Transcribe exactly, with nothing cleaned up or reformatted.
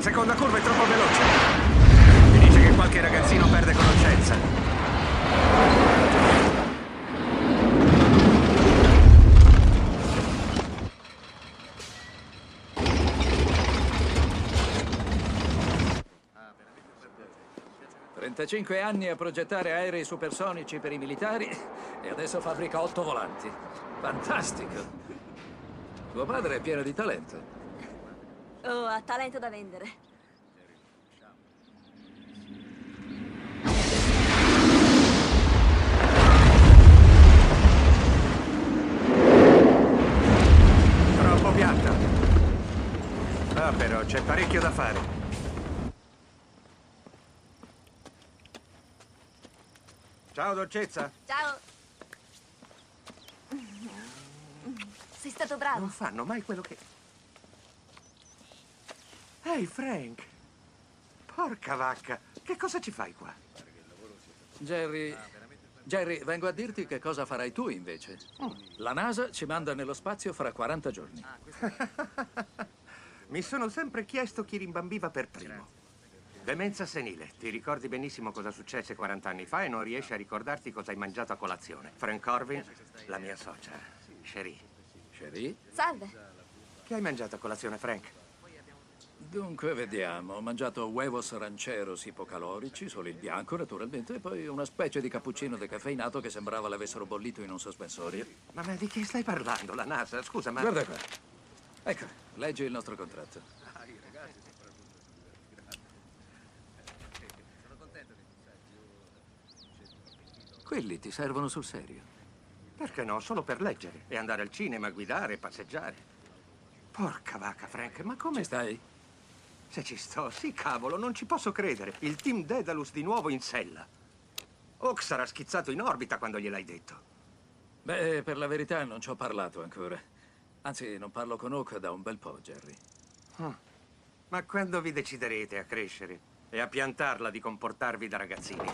seconda curva è troppo veloce. Mi dice che qualche ragazzino perde conoscenza. trentacinque anni a progettare aerei supersonici per i militari e adesso fabbrica otto volanti. Fantastico! Tuo padre è pieno di talento. Oh, ha talento da vendere. Troppo piatta. Ah, però c'è parecchio da fare. Ciao, dolcezza. Ciao. Sei stato bravo. Non fanno mai quello che... Ehi, Frank. Porca vacca. Che cosa ci fai qua? Jerry... Jerry, vengo a dirti che cosa farai tu invece. La NASA ci manda nello spazio fra quaranta giorni. Mi sono sempre chiesto chi rimbambiva per primo. Demenza senile. Ti ricordi benissimo cosa successe quaranta anni fa e non riesci a ricordarti cosa hai mangiato a colazione. Frank Corvin, la mia socia, Cherie. Cherie? Salve. Che hai mangiato a colazione, Frank? Dunque, vediamo. Ho mangiato huevos rancheros ipocalorici, solo il bianco, naturalmente, e poi una specie di cappuccino decaffeinato che sembrava l'avessero bollito in un sospensorio. Ma, ma di che stai parlando? La NASA? Scusa, ma... Guarda qua. Ecco, leggi il nostro contratto. Quelli ti servono sul serio. Perché no? Solo per leggere e andare al cinema, guidare, passeggiare. Porca vacca, Frank, ma come... Ci stai? Se ci sto, sì, cavolo, non ci posso credere. Il team Daedalus di nuovo in sella. Hawk sarà schizzato in orbita quando gliel'hai detto. Beh, per la verità non ci ho parlato ancora. Anzi, non parlo con Hawk da un bel po', Jerry. Oh. Ma quando vi deciderete a crescere e a piantarla di comportarvi da ragazzini?